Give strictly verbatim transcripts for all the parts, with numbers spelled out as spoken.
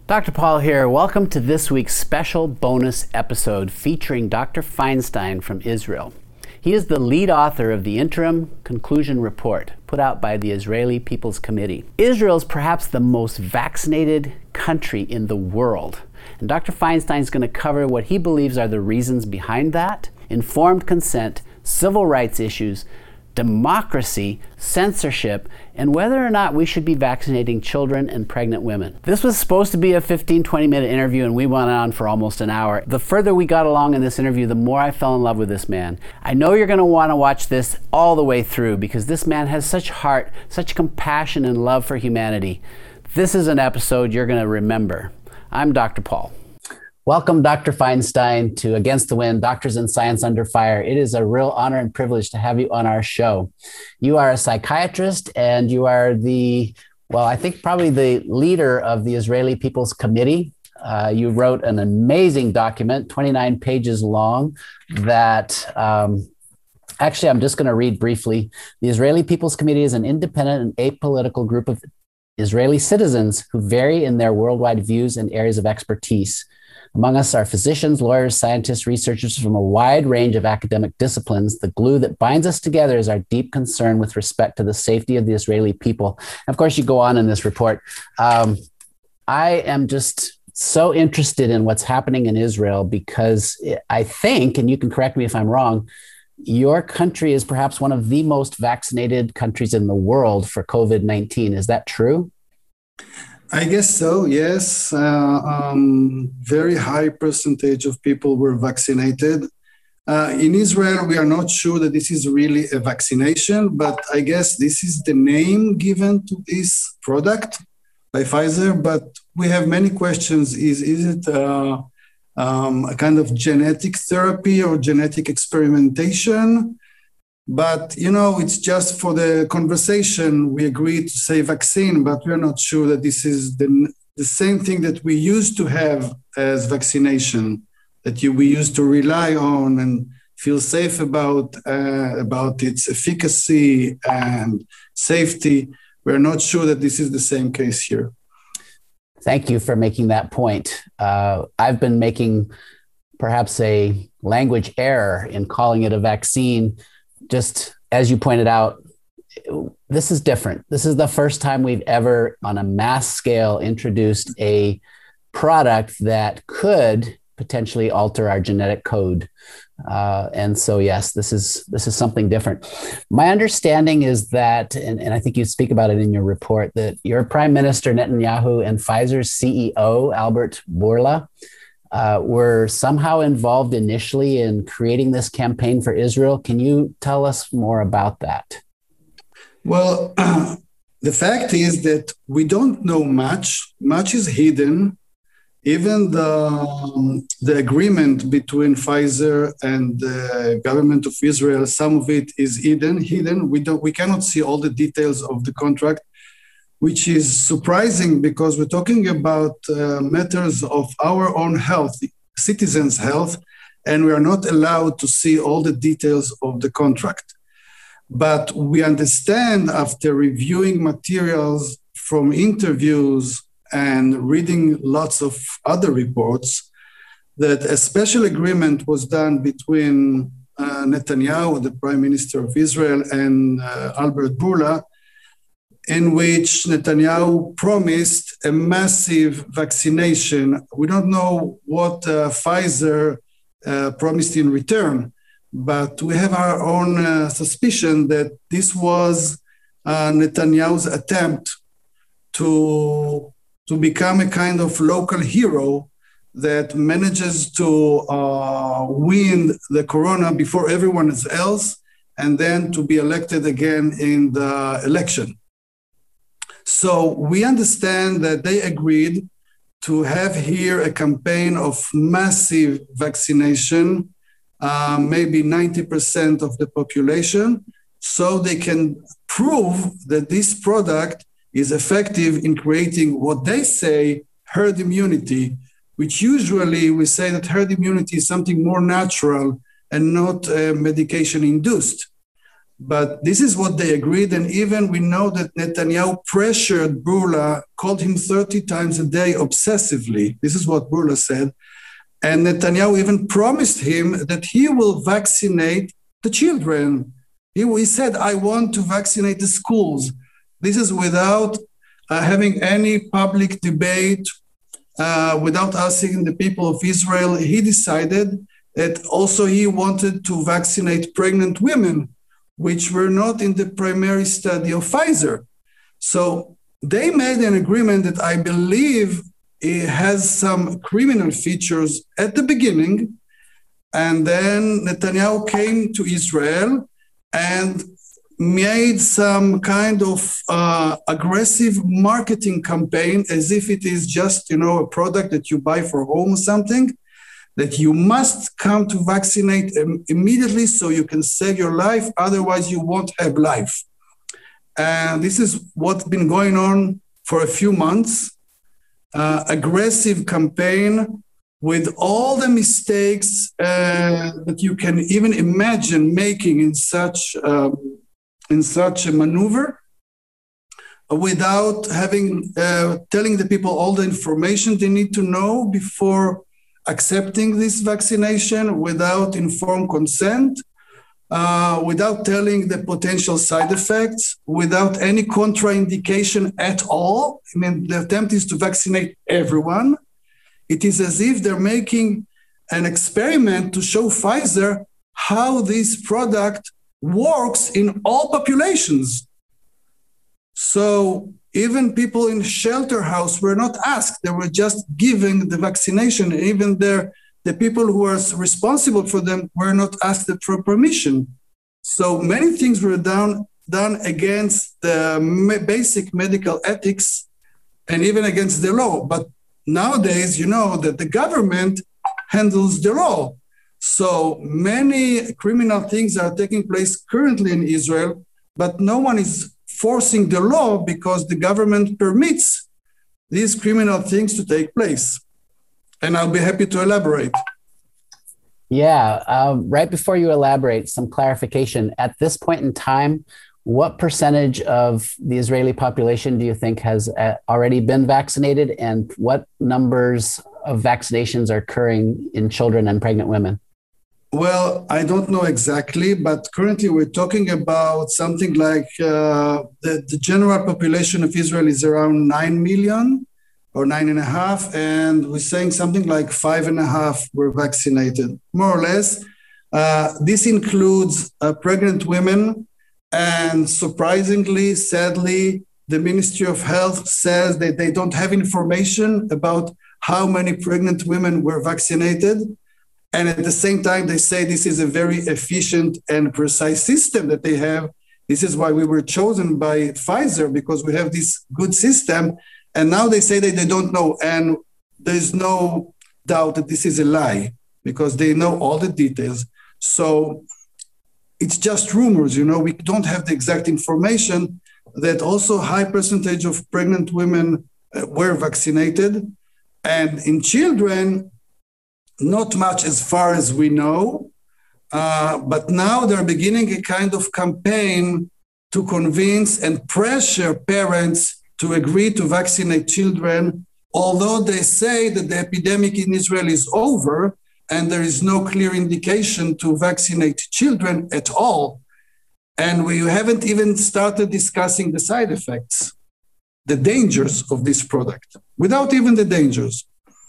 Doctor Paul here. Welcome to this week's special bonus episode featuring Doctor Feinstein from Israel. He is the lead author of the Interim Conclusion Report put out by the Israeli People's Committee. Israel is perhaps the most vaccinated country in the world. And Doctor Feinstein is going to cover what he believes are the reasons behind that: informed consent, civil rights issues, democracy, censorship, and whether or not we should be vaccinating children and pregnant women. This was supposed to be a fifteen, twenty minute interview, and we went on for almost an hour. The further we got along in this interview, the more I fell in love with this man. I know you're going to want to watch this all the way through because this man has such heart, such compassion and love for humanity. This is an episode you're going to remember. I'm Doctor Paul. Welcome, Doctor Feinstein, to Against the Wind, Doctors in Science Under Fire. It is a real honor and privilege to have you on our show. You are a psychiatrist and you are the, well, I think probably the leader of the Israeli People's Committee. Uh, you wrote an amazing document, twenty-nine pages long, that um, actually I'm just going to read briefly. The Israeli People's Committee is an independent and apolitical group of Israeli citizens who vary in their worldwide views and areas of expertise. Among us are physicians, lawyers, scientists, researchers from a wide range of academic disciplines. The glue that binds us together is our deep concern with respect to the safety of the Israeli people. And of course, you go on in this report. Um, I am just so interested in what's happening in Israel because I think, and you can correct me if I'm wrong, your country is perhaps one of the most vaccinated countries in the world for COVID nineteen. Is that true? I guess so, yes. Uh, um, very high percentage of people were vaccinated. Uh, in Israel, we are not sure that this is really a vaccination, but I guess this is the name given to this product by Pfizer. But we have many questions. Is, is it uh, um, a kind of genetic therapy or genetic experimentation? But, you know, it's just for the conversation. We agreed to say vaccine, but we're not sure that this is the, the same thing that we used to have as vaccination, that you, we used to rely on and feel safe about, uh, about its efficacy and safety. We're not sure that this is the same case here. Thank you for making that point. Uh, I've been making perhaps a language error in calling it a vaccine. Just as you pointed out, this is different. This is the first time we've ever, on a mass scale, introduced a product that could potentially alter our genetic code. Uh, and so, yes, this is this is something different. My understanding is that, and, and I think you speak about it in your report, that your Prime Minister Netanyahu and Pfizer's C E O, Albert Bourla, Uh, were somehow involved initially in creating this campaign for Israel. Can you tell us more about that? Well, uh, the fact is that we don't know much. Much is hidden. Even the, um, the agreement between Pfizer and the government of Israel, some of it is hidden. Hidden. We don't. We cannot see all the details of the contract, which is surprising because we're talking about uh, matters of our own health, citizens' health, and we are not allowed to see all the details of the contract. But we understand after reviewing materials from interviews and reading lots of other reports that a special agreement was done between uh, Netanyahu, the Prime Minister of Israel, and uh, Albert Bourla, in which Netanyahu promised a massive vaccination. We don't know what uh, Pfizer uh, promised in return, but we have our own uh, suspicion that this was uh, Netanyahu's attempt to, to become a kind of local hero that manages to uh, win the corona before everyone else, and then to be elected again in the election. So we understand that they agreed to have here a campaign of massive vaccination, uh, maybe ninety percent of the population, so they can prove that this product is effective in creating what they say herd immunity, which usually we say that herd immunity is something more natural and not uh, medication induced. But this is what they agreed. And even we know that Netanyahu pressured Burla, called him thirty times a day obsessively. This is what Burla said. And Netanyahu even promised him that he will vaccinate the children. He, he said, I want to vaccinate the schools. This is without uh, having any public debate, uh, without asking the people of Israel. He decided that also he wanted to vaccinate pregnant women, which were not in the primary study of Pfizer. So they made an agreement that I believe it has some criminal features at the beginning. And then Netanyahu came to Israel and made some kind of uh, aggressive marketing campaign as if it is just, you know, a product that you buy for home or something, that you must come to vaccinate immediately so you can save your life, otherwise you won't have life. And this is what's been going on for a few months. Uh, aggressive campaign with all the mistakes uh, that you can even imagine making in such, um, in such a maneuver, without having, uh, telling the people all the information they need to know before accepting this vaccination, without informed consent, uh, without telling the potential side effects, without any contraindication at all. I mean, the attempt is to vaccinate everyone. It is as if they're making an experiment to show Pfizer how this product works in all populations. So even people in shelter house were not asked. They were just given the vaccination. Even their, the people who are responsible for them were not asked for permission. So many things were done, done against the me- basic medical ethics and even against the law. But nowadays, you know that the government handles the law. So many criminal things are taking place currently in Israel, but no one is forcing the law because the government permits these criminal things to take place. And I'll be happy to elaborate. Yeah, um, right before you elaborate, some clarification. At this point in time, what percentage of the Israeli population do you think has uh, already been vaccinated, and what numbers of vaccinations are occurring in children and pregnant women? Well, I don't know exactly, but currently we're talking about something like uh, the, the general population of Israel is around nine million or nine and a half, and we're saying something like five and a half were vaccinated, more or less. Uh, this includes uh, pregnant women, and surprisingly, sadly, the Ministry of Health says that they don't have information about how many pregnant women were vaccinated. And at the same time, they say this is a very efficient and precise system that they have. This is why we were chosen by Pfizer, because we have this good system. And now they say that they don't know. And there's no doubt that this is a lie, because they know all the details. So it's just rumors, you know, we don't have the exact information that also high percentage of pregnant women uh, were vaccinated. And in children, not much as far as we know, uh, but now they're beginning a kind of campaign to convince and pressure parents to agree to vaccinate children, although they say that the epidemic in Israel is over and there is no clear indication to vaccinate children at all. And we haven't even started discussing the side effects, the dangers of this product, without even the dangers.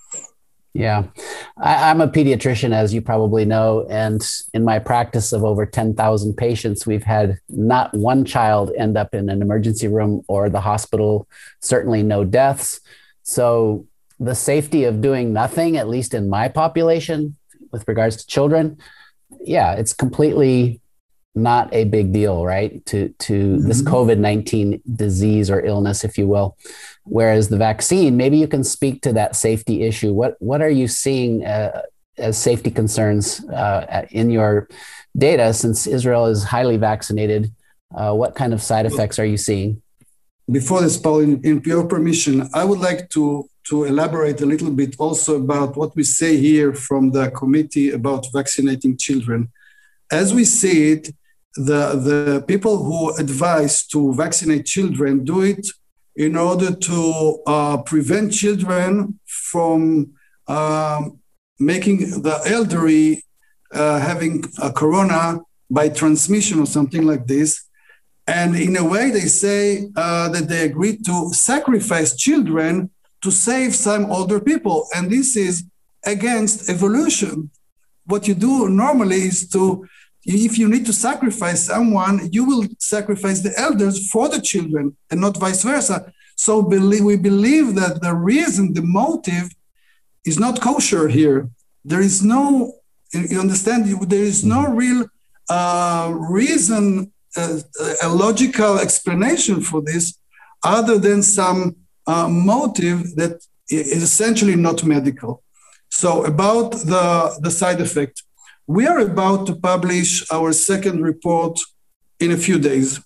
Yeah, I, I'm a pediatrician, as you probably know, and in my practice of over ten thousand patients, we've had not one child end up in an emergency room or the hospital, certainly no deaths. So the safety of doing nothing, at least in my population, with regards to children, yeah, it's completely not a big deal, right, to, to mm-hmm. this COVID nineteen disease or illness, if you will. Whereas the vaccine, maybe you can speak to that safety issue. What what are you seeing uh, as safety concerns uh, in your data, since Israel is highly vaccinated? Uh, what kind of side effects are you seeing? Before this, Paul, in, in your permission, I would like to, to elaborate a little bit also about what we say here from the committee about vaccinating children. As we see it, the, the people who advise to vaccinate children do it in order to uh, prevent children from um, making the elderly uh, having a corona by transmission or something like this. And in a way, they say uh, that they agreed to sacrifice children to save some older people. And this is against evolution. What you do normally is to, if you need to sacrifice someone, you will sacrifice the elders for the children and not vice versa. So believe, we believe that the reason, the motive is not kosher here. There is no, you understand, there is no real uh, reason, uh, a logical explanation for this other than some uh, motive that is essentially not medical. So about the, the side effect, we are about to publish our second report in a few days.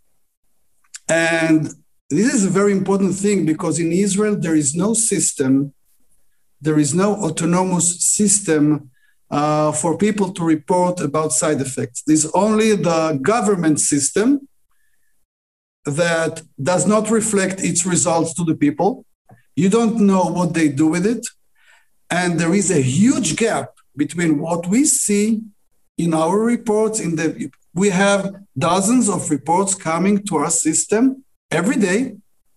And this is a very important thing because in Israel, there is no system, there is no autonomous system uh, for people to report about side effects. There's only the government system that does not reflect its results to the people. You don't know what they do with it. And there is a huge gap between what we see in our reports. In the, we have dozens of reports coming to our system every day.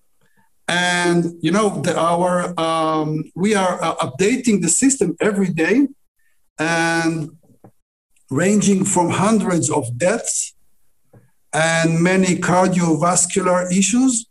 And, you know, the, our um, we are uh, updating the system every day and ranging from hundreds of deaths and many cardiovascular issues.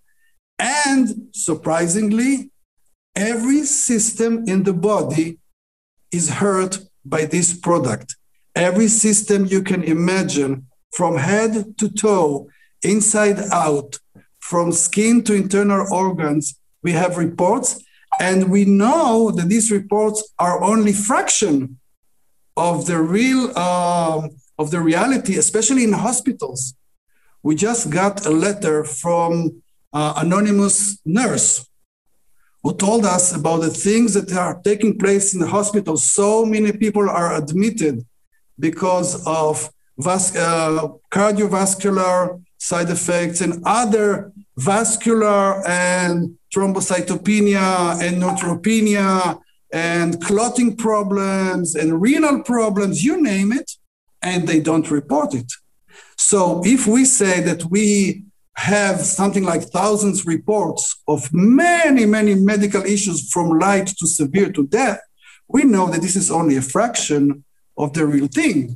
And surprisingly, every system in the body is hurt by this product. Every system you can imagine, from head to toe, inside out, from skin to internal organs, we have reports, and we know that these reports are only fraction of the real, uh, of the reality, especially in hospitals. We just got a letter from an anonymous nurse who told us about the things that are taking place in the hospital. So many people are admitted because of vas- uh, cardiovascular side effects and other vascular and thrombocytopenia and neutropenia and clotting problems and renal problems, you name it, and they don't report it. So if we say that we have something like thousands reports of many, many medical issues from light to severe to death, we know that this is only a fraction of the real thing.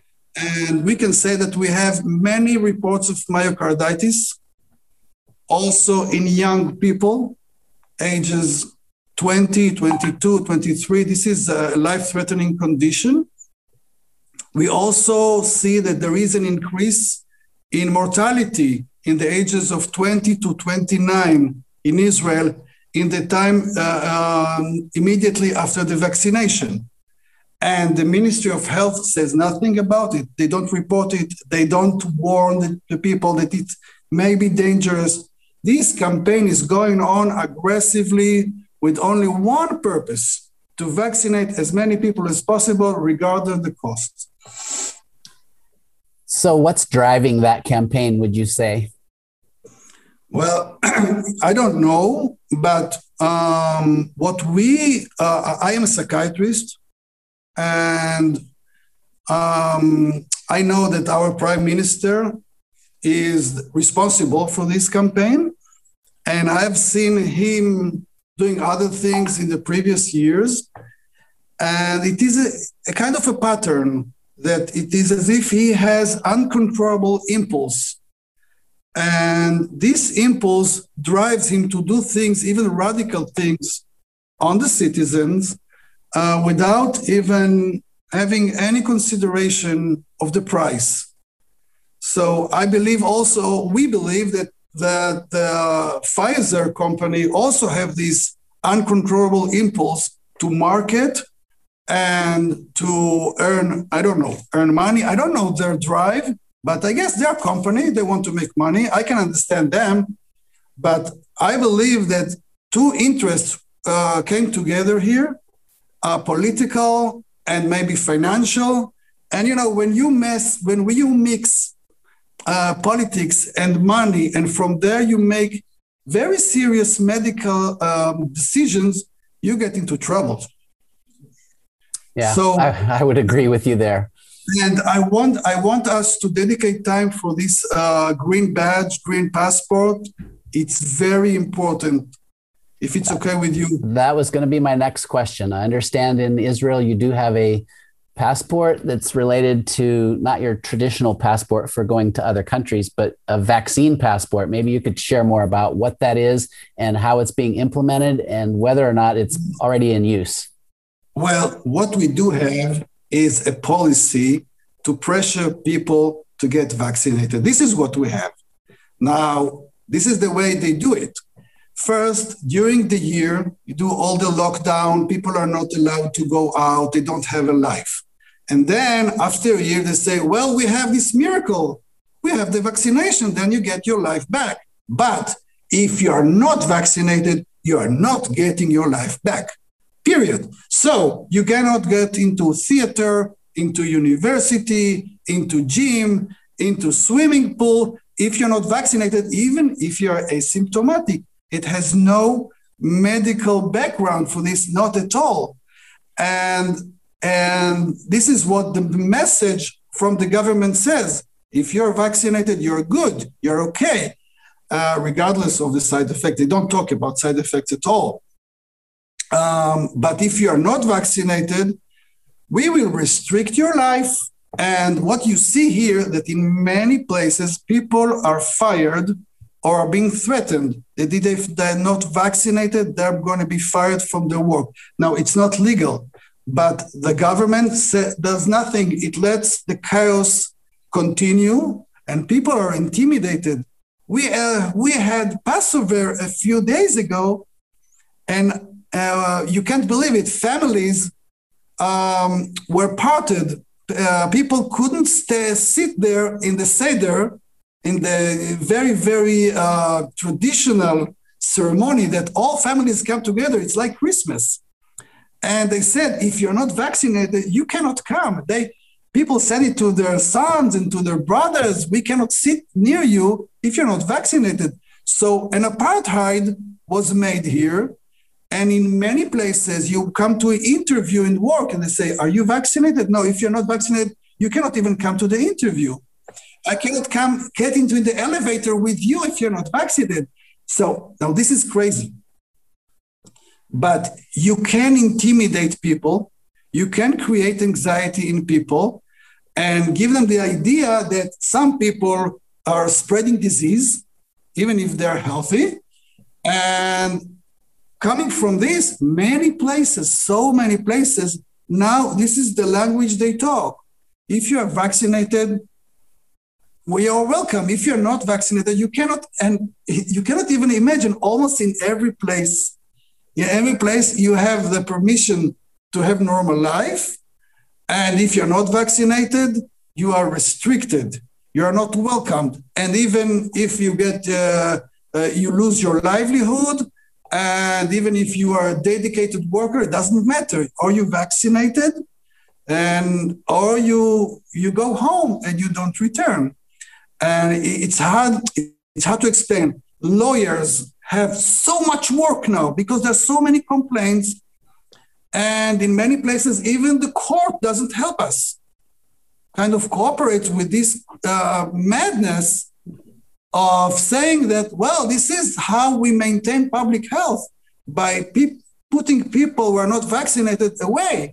And we can say that we have many reports of myocarditis, also in young people, ages twenty, twenty-two, twenty-three. This is a life-threatening condition. We also see that there is an increase in mortality in the ages of twenty to twenty-nine in Israel in the time uh, um, immediately after the vaccination. And the Ministry of Health says nothing about it. They don't report it. They don't warn the, the people that it may be dangerous. This campaign is going on aggressively with only one purpose: to vaccinate as many people as possible, regardless of the cost. So what's driving that campaign, would you say? Well, I don't know, but um, what we, uh, I am a psychiatrist, and um, I know that our Prime Minister is responsible for this campaign, and I've seen him doing other things in the previous years, and it is a, a kind of a pattern that it is as if he has uncontrollable impulse. And this impulse drives him to do things, even radical things, on the citizens uh, without even having any consideration of the price. So I believe also, we believe that, that the Pfizer company also have this uncontrollable impulse to market and to earn, I don't know, earn money. I don't know their drive, but I guess they're a company, they want to make money. I can understand them, but I believe that two interests uh, came together here, uh, political and maybe financial. And, you know, when you mess, when you mix uh, politics and money, and from there you make very serious medical um, decisions, you get into trouble. Yeah, so, I, I would agree with you there. And I want I want us to dedicate time for this uh, green badge, green passport. It's very important. If it's okay with you. That was going to be my next question. I understand in Israel you do have a passport that's related to not your traditional passport for going to other countries, but a vaccine passport. Maybe you could share more about what that is and how it's being implemented and whether or not it's already in use. Well, what we do have is a policy to pressure people to get vaccinated. This is what we have. Now, this is the way they do it. First, during the year, you do all the lockdown, people are not allowed to go out, they don't have a life. And then after a year, they say, well, we have this miracle. We have the vaccination, then you get your life back. But if you are not vaccinated, you are not getting your life back, period. So you cannot get into theater, into university, into gym, into swimming pool. If you're not vaccinated, even if you're asymptomatic, it has no medical background for this, not at all. And, and this is what the message from the government says. If you're vaccinated, you're good, you're okay, uh, regardless of the side effect. They don't talk about side effects at all. Um, but if you are not vaccinated, we will restrict your life. And what you see here, that in many places, people are fired or are being threatened that if they're not vaccinated, they're going to be fired from their work. Now, it's not legal, but the government sa- does nothing. It lets the chaos continue, and people are intimidated. We uh, we had Passover a few days ago, and uh, you can't believe it. Families um, were parted. Uh, people couldn't stay, sit there in the Seder, in the very, very uh, traditional ceremony that all families come together. It's like Christmas. And they said, if you're not vaccinated, you cannot come. They people said it to their sons and to their brothers, we cannot sit near you if you're not vaccinated. So an apartheid was made here. And in many places, you come to an interview in work and they say, are you vaccinated? No, if you're not vaccinated, you cannot even come to the interview. I cannot come get into the elevator with you if you're not vaccinated. So now this is crazy. But you can intimidate people. You can create anxiety in people and give them the idea that some people are spreading disease, even if they're healthy. And coming from this, many places, so many places, now this is the language they talk. If you are vaccinated, we are welcome. If you're not vaccinated, you cannot, and you cannot even imagine, almost in every place, in every place you have the permission to have normal life. And if you're not vaccinated, you are restricted. You are not welcomed. And even if you get, uh, uh, you lose your livelihood, and even if you are a dedicated worker, it doesn't matter. Are you vaccinated? And or you you go home and you don't return. And it's hard, it's hard to explain. Lawyers have so much work now because there's so many complaints. And in many places, even the court doesn't help us. Kind of cooperates with this uh, madness of saying that, well, this is how we maintain public health, by pe- putting people who are not vaccinated away.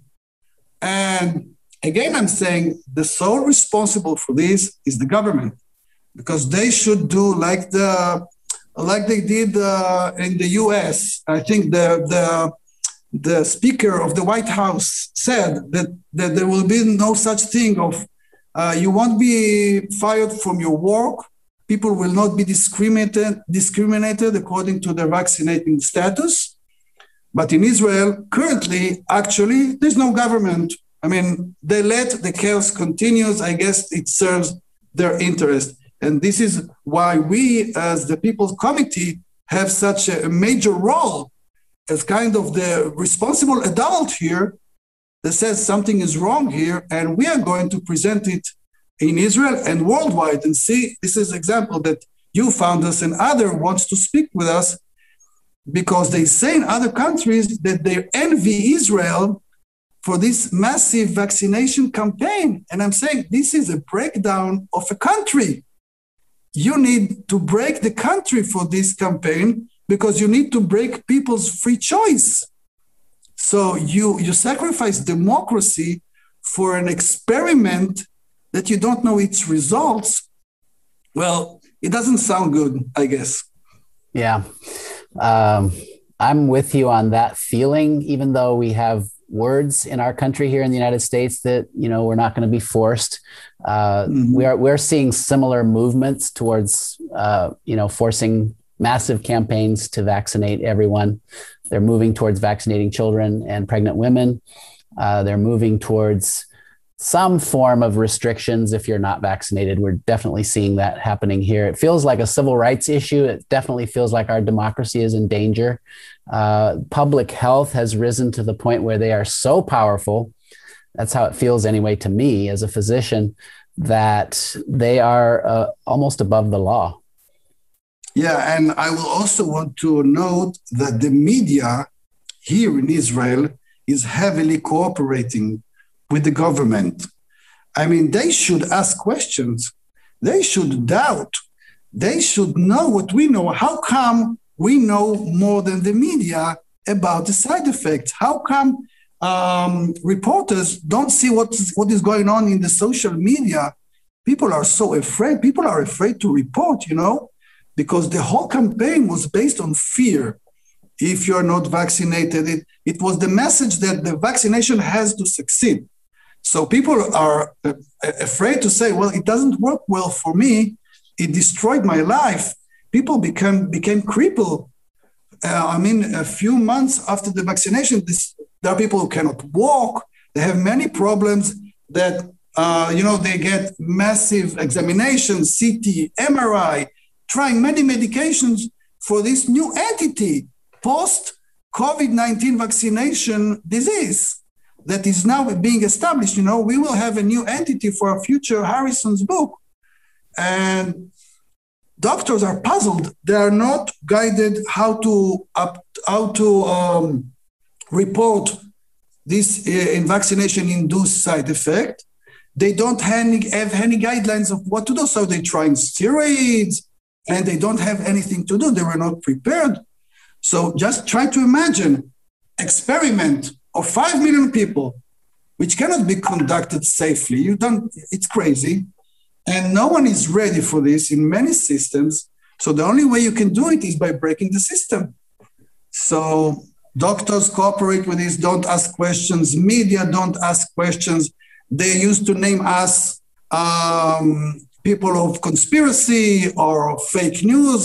And again, I'm saying the sole responsible for this is the government, because they should do like the like they did uh, in the U S. I think the the the Speaker of the White House said that, that there will be no such thing of uh, you won't be fired from your work. People will not be discriminated discriminated according to their vaccinating status. But in Israel, currently, actually, there's no government. I mean, they let the chaos continues. I guess it serves their interest. And this is why we, as the People's Committee, have such a major role as kind of the responsible adult here that says something is wrong here, and we are going to present it in Israel and worldwide and see, this is an example that you found us and other wants to speak with us, because they say in other countries that they envy Israel for this massive vaccination campaign. And I'm saying this is a breakdown of a country. You need to break the country for this campaign because you need to break people's free choice. So you, you sacrifice democracy for an experiment that you don't know its results. Well, it doesn't sound good, I guess. Yeah. Um, I'm with you on that feeling, even though we have words in our country here in the United States that, you know, we're not going to be forced. Uh, mm-hmm. We are, we're seeing similar movements towards, uh, you know, forcing massive campaigns to vaccinate everyone. They're moving towards vaccinating children and pregnant women. Uh, they're moving towards some form of restrictions if you're not vaccinated. We're definitely seeing that happening here. It feels like a civil rights issue. It definitely feels like our democracy is in danger. Uh, public health has risen to the point where they are so powerful. That's how it feels anyway to me as a physician, that they are uh, almost above the law. Yeah, and I will also want to note that the media here in Israel is heavily cooperating with the government. I mean, they should ask questions. They should doubt. They should know what we know. How come we know more than the media about the side effects? How come um, reporters don't see what's, what is going on in the social media? People are so afraid. People are afraid to report, you know, because the whole campaign was based on fear. If you're not vaccinated, it, it was the message that the vaccination has to succeed. So people are uh, afraid to say, well, it doesn't work well for me. It destroyed my life. People became, became crippled. Uh, I mean, a few months after the vaccination, this, there are people who cannot walk. They have many problems that, uh, you know, they get massive examinations, C T, M R I, trying many medications for this new entity, post-COVID nineteen vaccination disease, that is now being established. You know, we will have a new entity for a future Harrison's book. And doctors are puzzled. They are not guided how to, up, how to um, report this uh, in vaccination-induced side effect. They don't have any, have any guidelines of what to do. So they're trying steroids and they don't have anything to do. They were not prepared. So just try to imagine experiment of five million people, which cannot be conducted safely. You don't, it's crazy. And no one is ready for this in many systems. So the only way you can do it is by breaking the system. So doctors cooperate with this, don't ask questions. Media don't ask questions. They used to name us um, people of conspiracy or fake news.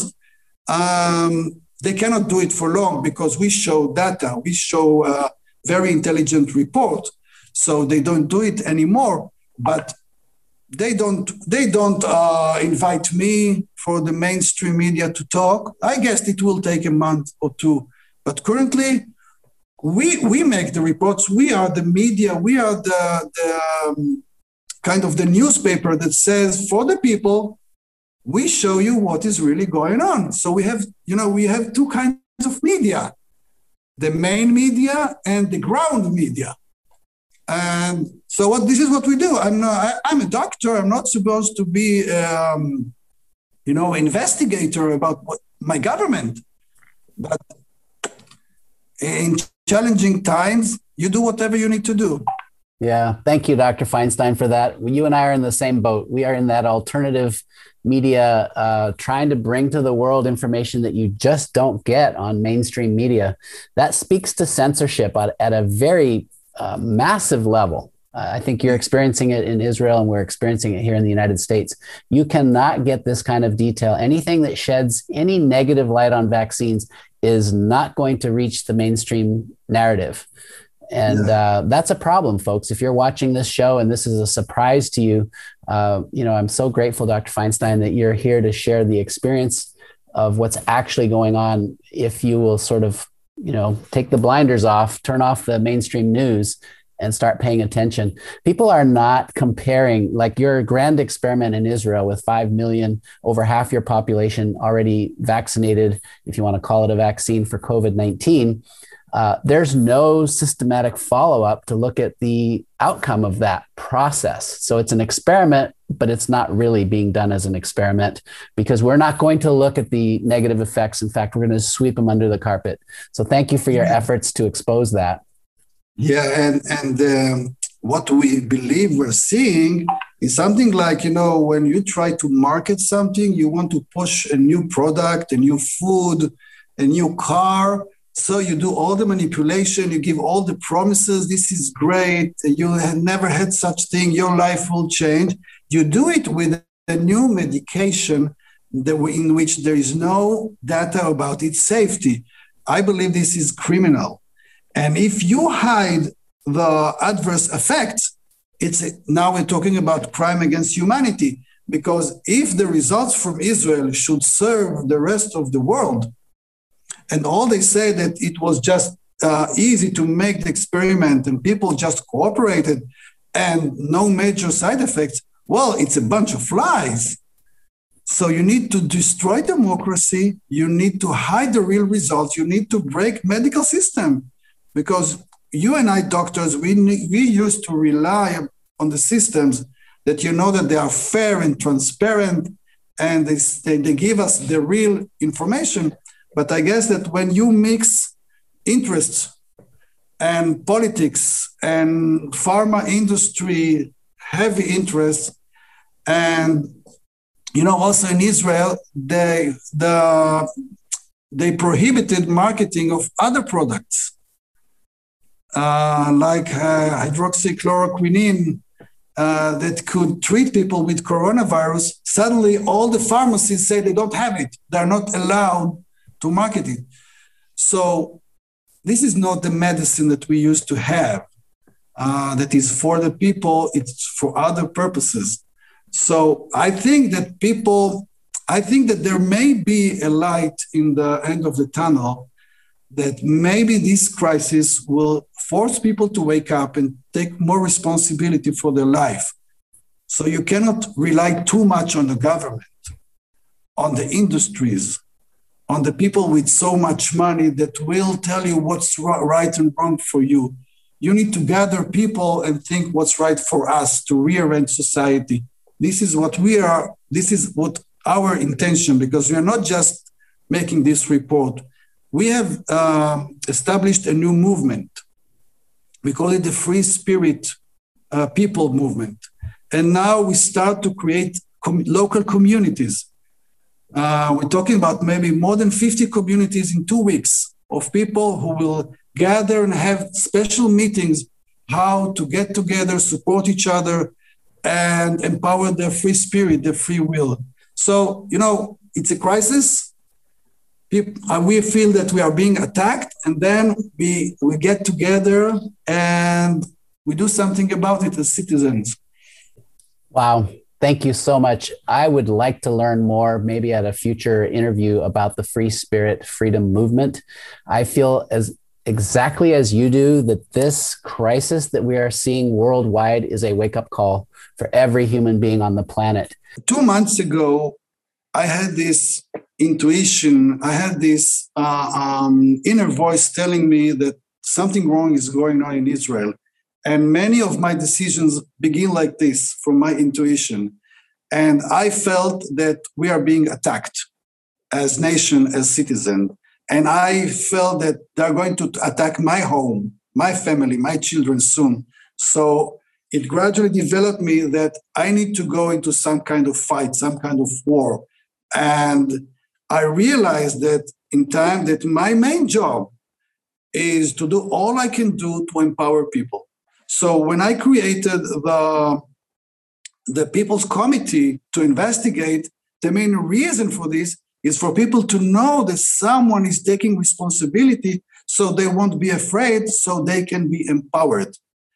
Um, they cannot do it for long because we show data, we show uh, very intelligent report. So they don't do it anymore, but they don't, they don't uh, invite me for the mainstream media to talk. I guess it will take a month or two, but currently we, we make the reports. We are the media. We are the, the um, kind of the newspaper that says for the people, we show you what is really going on. So we have, you know, we have two kinds of media. The main media and the ground media. And so what this is what we do. I'm not, I, I'm a doctor. I'm not supposed to be, um, you know, investigator about what, my government. But in challenging times, you do whatever you need to do. Yeah. Thank you, Doctor Feinstein, for that. You and I are in the same boat. We are in that alternative media, uh, trying to bring to the world information that you just don't get on mainstream media. That speaks to censorship at, at a very uh, massive level. Uh, I think you're experiencing it in Israel and we're experiencing it here in the United States. You cannot get this kind of detail. Anything that sheds any negative light on vaccines is not going to reach the mainstream narrative. And yeah. uh, that's a problem, folks. If you're watching this show and this is a surprise to you, uh, you know, I'm so grateful, Doctor Feinstein, that you're here to share the experience of what's actually going on. If you will sort of, you know, take the blinders off, turn off the mainstream news and start paying attention. People are not comparing, like your grand experiment in Israel with five million, over half your population already vaccinated, if you want to call it a vaccine for COVID nineteen. Uh, there's no systematic follow-up to look at the outcome of that process. So it's an experiment, but it's not really being done as an experiment because we're not going to look at the negative effects. In fact, we're going to sweep them under the carpet. So thank you for your efforts to expose that. Yeah, and, and um, what we believe we're seeing is something like, you know, when you try to market something, you want to push a new product, a new food, a new car. So you do all the manipulation, you give all the promises, this is great, you have never had such thing, your life will change. You do it with a new medication that in which there is no data about its safety. I believe this is criminal. And if you hide the adverse effects, it's now we're talking about crime against humanity, because if the results from Israel should serve the rest of the world, and all they say that it was just uh, easy to make the experiment and people just cooperated and no major side effects, well, it's a bunch of lies. So you need to destroy democracy. You need to hide the real results. You need to break medical system, because you and I doctors, we, we used to rely on the systems that you know that they are fair and transparent and they, they, they give us the real information. But I guess that when you mix interests and politics and pharma industry, heavy interests, and, you know, also in Israel, they, the, they prohibited marketing of other products, uh, like uh, hydroxychloroquine, uh, that could treat people with coronavirus. Suddenly, all the pharmacies say they don't have it. They're not allowed to market it. So this is not the medicine that we used to have, uh, that is for the people, it's for other purposes. So I think that people, I think that there may be a light in the end of the tunnel, that maybe this crisis will force people to wake up and take more responsibility for their life. So you cannot rely too much on the government, on the industries, on the people with so much money that will tell you what's right and wrong for you. You need to gather people and think what's right for us to rearrange society. This is what we are, this is what our intention, because we are not just making this report. We have uh, established a new movement. We call it the Free Spirit uh, People Movement. And now we start to create com- local communities. Uh, we're talking about maybe more than fifty communities in two weeks of people who will gather and have special meetings, how to get together, support each other, and empower their free spirit, their free will. So, you know, it's a crisis. People, uh, we feel that we are being attacked, and then we, we get together and we do something about it as citizens. Wow. Thank you so much. I would like to learn more, maybe at a future interview, about the Free Spirit Freedom Movement. I feel as exactly as you do that this crisis that we are seeing worldwide is a wake-up call for every human being on the planet. Two months ago, I had this intuition. I had this uh, um, inner voice telling me that something wrong is going on in Israel. And many of my decisions begin like this, from my intuition. And I felt that we are being attacked as nation, as citizen. And I felt that they're going to attack my home, my family, my children soon. So it gradually developed me that I need to go into some kind of fight, some kind of war. And I realized that in time that my main job is to do all I can do to empower people. So when I created the, the People's Committee to investigate, the main reason for this is for people to know that someone is taking responsibility so they won't be afraid, so they can be empowered.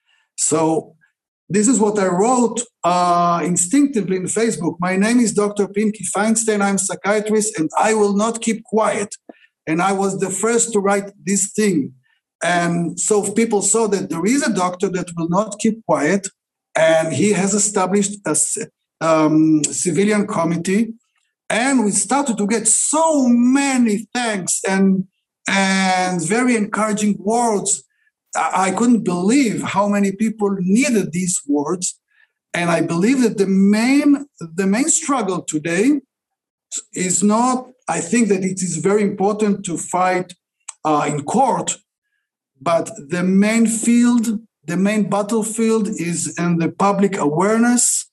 So this is what I wrote uh, instinctively in Facebook. My name is Doctor Pinky Feinstein. I'm a psychiatrist, and I will not keep quiet. And I was the first to write this thing. And so people saw that there is a doctor that will not keep quiet, and he has established a um, civilian committee. And we started to get so many thanks and, and very encouraging words. I couldn't believe how many people needed these words. And I believe that the main, the main struggle today is not, I think that it is very important to fight uh, in court, but the main field, the main battlefield is in the public awareness.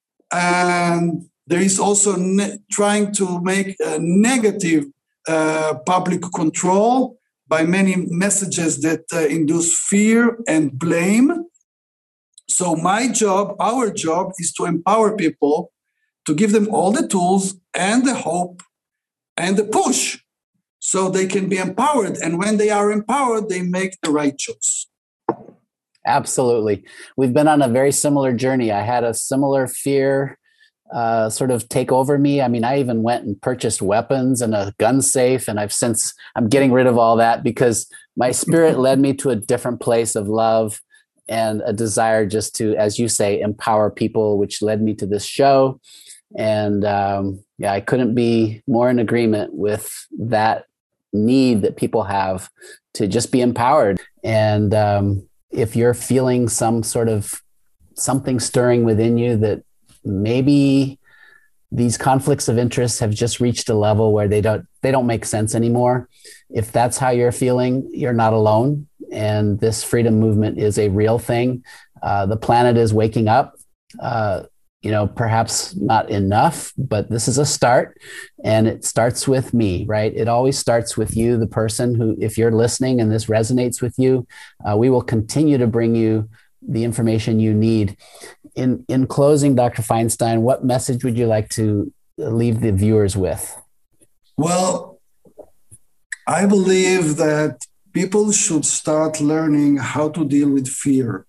And there is also ne- trying to make a negative uh, public control by many messages that uh, induce fear and blame. So my job, our job, is to empower people, to give them all the tools and the hope and the push so they can be empowered. And when they are empowered, they make the right choice. Absolutely. We've been on a very similar journey. I had a similar fear uh, sort of take over me. I mean, I even went and purchased weapons and a gun safe, and I've since, I'm getting rid of all that because my spirit led me to a different place of love and a desire just to, as you say, empower people, which led me to this show. And um, yeah, I couldn't be more in agreement with that need that people have to just be empowered. And um, if you're feeling some sort of something stirring within you that maybe these conflicts of interest have just reached a level where they don't they don't make sense anymore. If that's how you're feeling, you're not alone. And this freedom movement is a real thing. Uh, the planet is waking up. Uh, you know, perhaps not enough, but this is a start, and it starts with me, right? It always starts with you, the person who, if you're listening and this resonates with you, uh, we will continue to bring you the information you need. In in closing, Doctor Feinstein, what message would you like to leave the viewers with? Well, I believe that people should start learning how to deal with fear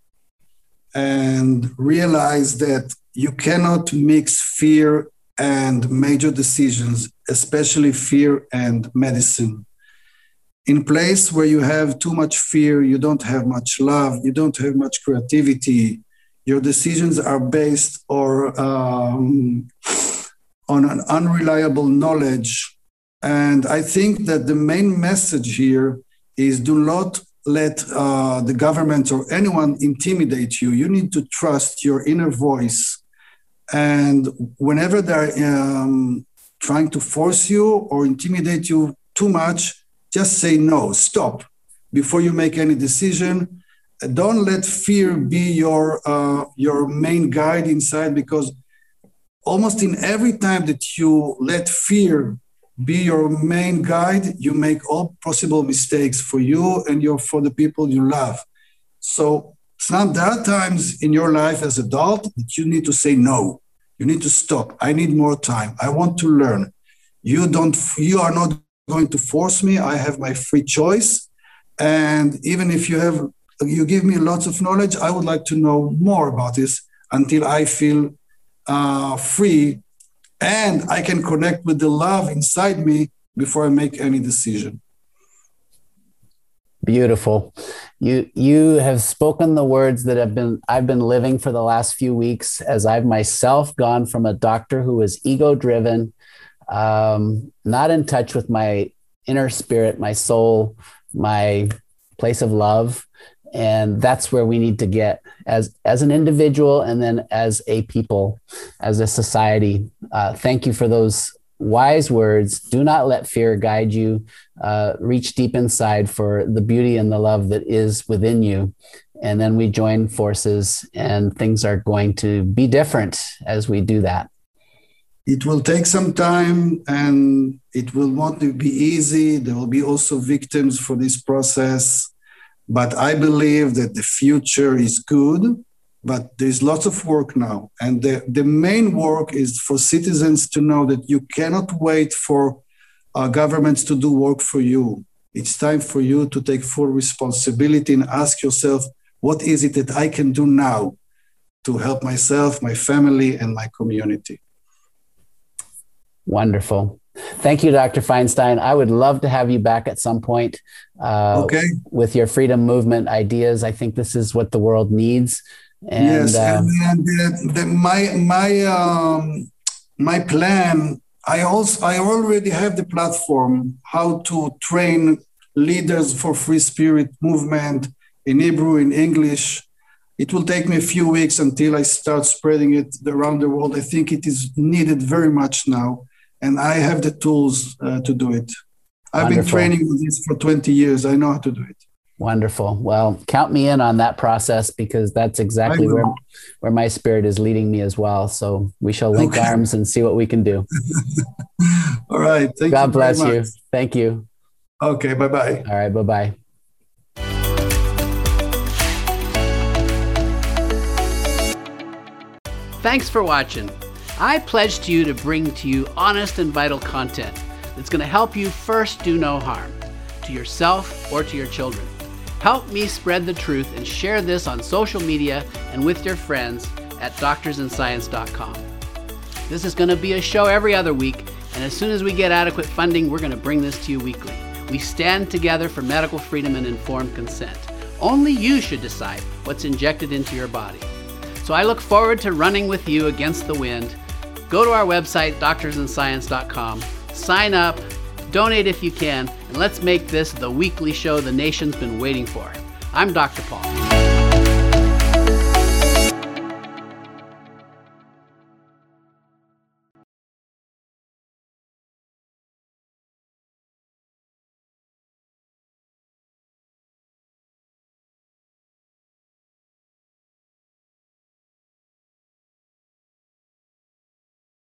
and realize that you cannot mix fear and major decisions, especially fear and medicine. In place where you have too much fear, you don't have much love, you don't have much creativity. Your decisions are based or um, on an unreliable knowledge. And I think that the main message here is do not let uh, the government or anyone intimidate you. You need to trust your inner voice. And whenever they're um, trying to force you or intimidate you too much, just say no, stop before you make any decision. Don't let fear be your uh, your main guide inside, because almost in every time that you let fear be your main guide, you make all possible mistakes for you and your for the people you love. So some there are times in your life as adult that you need to say no. You need to stop. I need more time. I want to learn. You don't. You are not going to force me. I have my free choice. And even if you have, you give me lots of knowledge, I would like to know more about this until I feel uh, free and I can connect with the love inside me before I make any decision. Beautiful. You you have spoken the words that have been I've been living for the last few weeks, as I've myself gone from a doctor who was ego-driven, um, not in touch with my inner spirit, my soul, my place of love. And that's where we need to get as, as an individual and then as a people, as a society. Uh, thank you for those wise words. Do not let fear guide you. Uh, reach deep inside for the beauty and the love that is within you. And then we join forces, and things are going to be different as we do that. It will take some time, and it will not be easy. There will be also victims for this process. But I believe that the future is good, but there's lots of work now. And the, the main work is for citizens to know that you cannot wait for uh, governments to do work for you. It's time for you to take full responsibility and ask yourself, what is it that I can do now to help myself, my family, and my community? Wonderful. Thank you, Doctor Feinstein. I would love to have you back at some point uh, okay. with your freedom movement ideas. I think this is what the world needs. And, yes, uh, and, and the, the, my my um, my plan. I also I already have the platform how to train leaders for free spirit movement in Hebrew, in English. It will take me a few weeks until I start spreading it around the world. I think it is needed very much now, and I have the tools uh, to do it. I've Wonderful. been training with this for twenty years. I know how to do it. Wonderful. Well, count me in on that process, because that's exactly where, where my spirit is leading me as well. So we shall link okay. arms and see what we can do. All right. Thank God you bless very you. much. Thank you. Okay. Bye-bye. All right. Bye-bye. Thanks for watching. I pledge to you to bring to you honest and vital content that's going to help you first do no harm to yourself or to your children. Help me spread the truth and share this on social media and with your friends at doctors in science dot com. This is going to be a show every other week, and as soon as we get adequate funding, we're going to bring this to you weekly. We stand together for medical freedom and informed consent. Only you should decide what's injected into your body. So I look forward to running with you against the wind. Go to our website, doctors in science dot com, sign up, donate if you can, and let's make this the weekly show the nation's been waiting for. I'm Doctor Paul.